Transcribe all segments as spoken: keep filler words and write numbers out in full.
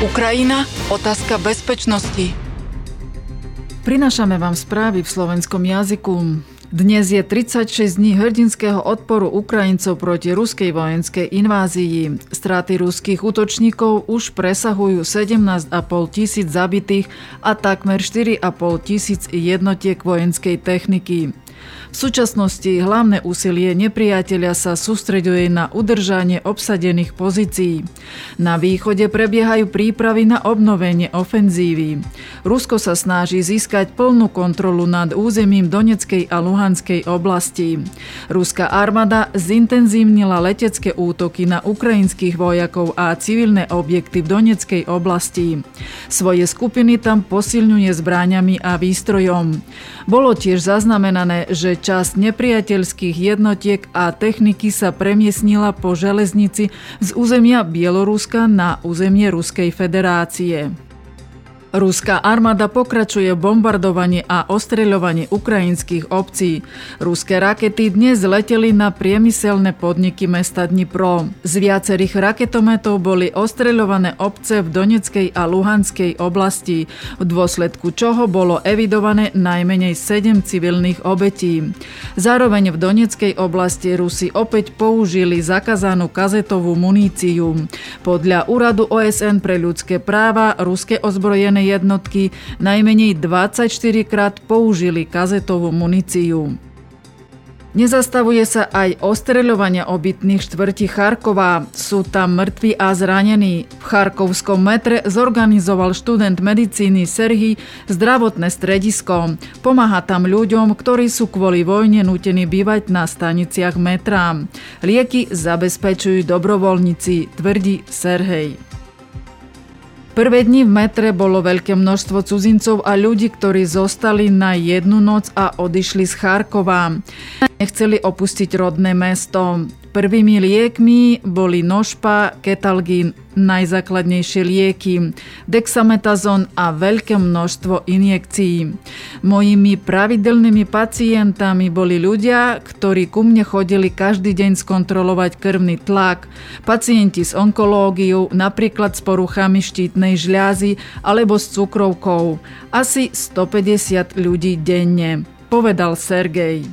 Ukrajina, otázka bezpečnosti. Prinášame vám správy v slovenskom jazyku. Dnes je tridsaťšesť dní hrdinského odporu Ukrajincov proti ruskej vojenskej invázii. Straty ruských útočníkov už presahujú sedemnásť a pol tisíc zabitých a takmer štyri a pol tisíc jednotiek vojenskej techniky. V súčasnosti hlavné úsilie nepriateľa sa sústreďuje na udržanie obsadených pozícií. Na východe prebiehajú prípravy na obnovenie ofenzívy. Rusko sa snaží získať plnú kontrolu nad územím Donetskej a Luhanskej oblasti. Ruská armáda zintenzívnila letecké útoky na ukrajinských vojakov a civilné objekty v Donetskej oblasti. Svoje skupiny tam posilňuje zbraňami a výstrojom. Bolo tiež zaznamenané, že časť nepriateľských jednotiek a techniky sa premiestnila po železnici z územia Bieloruska na územie Ruskej federácie. Ruská armáda pokračuje v bombardovaní a ostreľovaní ukrajinských obcí. Ruské rakety dnes leteli na priemyselné podniky mesta Dnipro. Z viacerých raketometov boli ostreľované obce v Donetskej a Luhanskej oblasti, v dôsledku čoho bolo evidované najmenej sedem civilných obetí. Zároveň v Donetskej oblasti Rusi opäť použili zakázanú kazetovú muníciu. Podľa úradu ó es en pre ľudské práva ruské ozbrojené jednotky najmenej dvadsaťštyri krát použili kazetovú muníciu. Nezastavuje sa aj ostreľovanie obytných štvrtí Charkova. Sú tam mŕtvi a zranení. V charkovskom metre zorganizoval študent medicíny Serhij zdravotné stredisko. Pomáha tam ľuďom, ktorí sú kvôli vojne nútení bývať na staniciach metra. Lieky zabezpečujú dobrovoľníci, tvrdí Serhej. Prvé dni v metre bolo veľké množstvo cudzincov a ľudí, ktorí zostali na jednu noc a odišli z Charkova. Nechceli opustiť rodné mesto. Prvými liekmi boli nošpa, ketalgín, najzákladnejšie lieky, dexametazón a veľké množstvo injekcií. Mojimi pravidelnými pacientami boli ľudia, ktorí ku mne chodili každý deň skontrolovať krvný tlak, pacienti s onkológiou, napríklad s poruchami štítnej žľazy alebo s cukrovkou. Asi stopäťdesiat ľudí denne, povedal Sergej.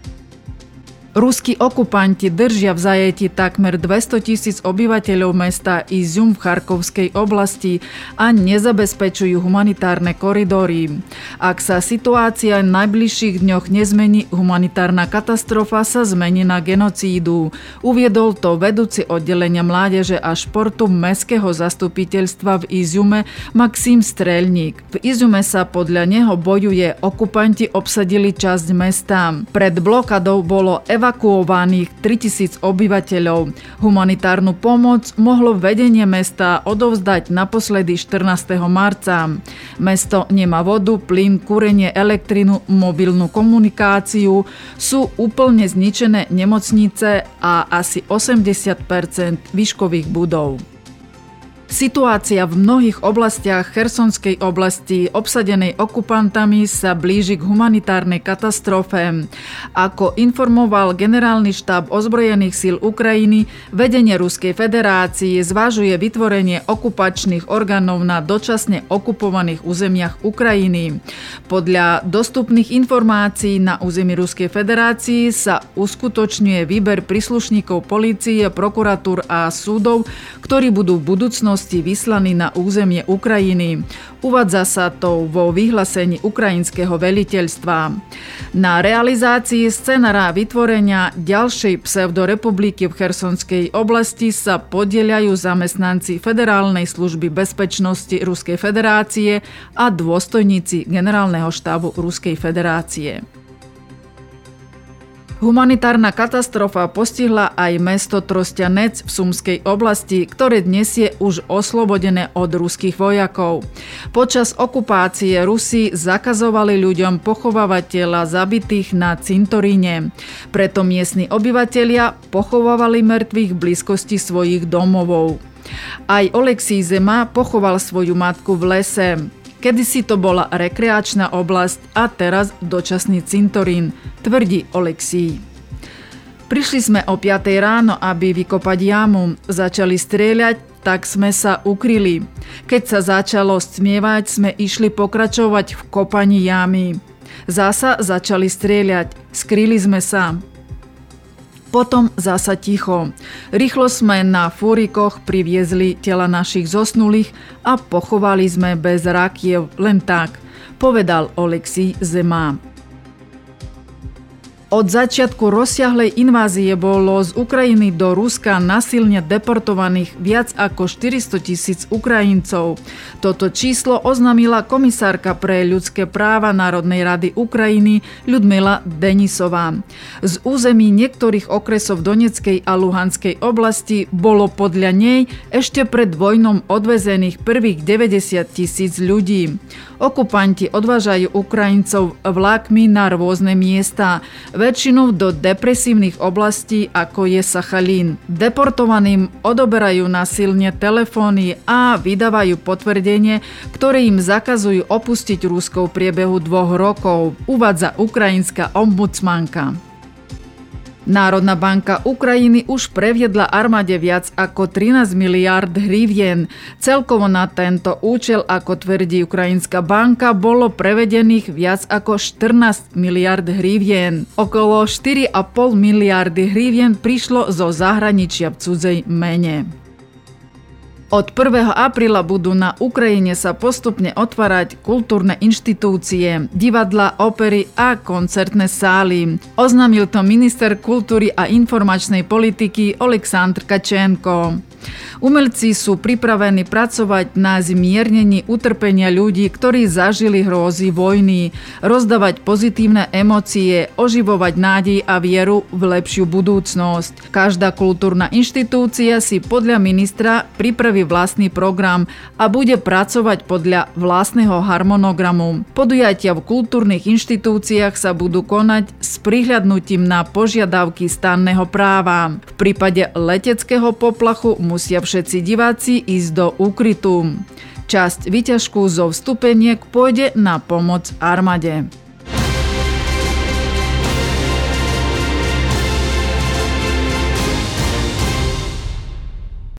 Ruskí okupanti držia v zajetí takmer dvestotisíc obyvateľov mesta Izjum v Charkovskej oblasti a nezabezpečujú humanitárne koridory. Ak sa situácia v najbližších dňoch nezmení, humanitárna katastrofa sa zmení na genocídu. Uviedol to vedúci oddelenia mládeže a športu mestského zastupiteľstva v Izjume Maxim Strelník. V Izjume sa podľa neho bojuje, okupanti obsadili časť mesta. Pred blokadou bolo evakuovaných tritisíc obyvateľov. Humanitárnu pomoc mohlo vedenie mesta odovzdať naposledy štrnásteho marca. Mesto nemá vodu, plyn, kúrenie, elektrinu, mobilnú komunikáciu, sú úplne zničené nemocnice a asi osemdesiat percent výškových budov. Situácia v mnohých oblastiach Chersonskej oblasti obsadenej okupantami sa blíži k humanitárnej katastrofe. Ako informoval generálny štáb ozbrojených síl Ukrajiny, vedenie Ruskej federácie zvažuje vytvorenie okupačných orgánov na dočasne okupovaných územiach Ukrajiny. Podľa dostupných informácií na území Ruskej federácie sa uskutočňuje výber príslušníkov polície, prokuratúr a súdov, ktorí budú v budúcnosti vyslaní na územie Ukrajiny. Uvádza sa to vo vyhlásení ukrajinského veliteľstva. Na realizácii scenára vytvorenia ďalšej pseudorepubliky v Chersonskej oblasti sa podieľajú zamestnanci Federálnej služby bezpečnosti Ruskej federácie a dôstojníci generálneho štábu Ruskej federácie. Humanitárna katastrofa postihla aj mesto Trostianec v Sumskej oblasti, ktoré dnes je už oslobodené od ruských vojakov. Počas okupácie Rusi zakazovali ľuďom pochovávať tela zabitých na cintoríne. Preto miestni obyvatelia pochovávali mŕtvych v blízkosti svojich domovov. Aj Oleksij Zema pochoval svoju matku v lese. Kedysi to bola rekreačná oblasť a teraz dočasný cintorín, tvrdí Oleksij. Prišli sme o piatej ráno, aby vykopať jamu. Začali strieľať, tak sme sa ukryli. Keď sa začalo stmievať, sme išli pokračovať v kopaní jámy. Zasa začali strieľať, skryli sme sa. Potom zasa ticho. Rýchlo sme na fúrikoch priviezli tela našich zosnulých a pochovali sme bez rakiev len tak, povedal Oleksij Zema. Od začiatku rozsiahlej invázie bolo z Ukrajiny do Ruska nasilne deportovaných viac ako štyristo tisíc Ukrajincov. Toto číslo oznámila komisárka pre ľudské práva Národnej rady Ukrajiny Ľudmila Denisová. Z území niektorých okresov Donetskej a Luhanskej oblasti bolo podľa nej ešte pred vojnou odvezených prvých deväťdesiat tisíc ľudí. Okupanti odvážajú Ukrajincov vlákmi na rôzne miesta, väčšinou do depresívnych oblastí, ako je Sachalín. Deportovaným odoberajú násilne telefóny a vydávajú potvrdenie, ktoré im zakazujú opustiť Rusko v priebehu dvoch rokov, uvádza ukrajinská ombudsmanka. Národná banka Ukrajiny už previedla armáde viac ako trinásť miliárd hrivien. Celkovo na tento účel, ako tvrdí ukrajinská banka, bolo prevedených viac ako štrnásť miliárd hrivien. Okolo štyri a pol miliardy hrivien prišlo zo zahraničia v cudzej mene. Od prvého apríla budú na Ukrajine sa postupne otvárať kultúrne inštitúcie, divadlá, opery a koncertné sály. Oznámil to minister kultúry a informačnej politiky Oleksandr Kačenko. Umelci sú pripravení pracovať na zmiernení utrpenia ľudí, ktorí zažili hrôzy vojny, rozdávať pozitívne emócie, oživovať nádej a vieru v lepšiu budúcnosť. Každá kultúrna inštitúcia si podľa ministra pripraví vlastný program a bude pracovať podľa vlastného harmonogramu. Podujatia v kultúrnych inštitúciách sa budú konať s prihľadnutím na požiadavky stanného práva. V prípade leteckého poplachu musia všetci diváci ísť do úkrytu. Časť výťažku zo vstupeniek pôjde na pomoc armáde.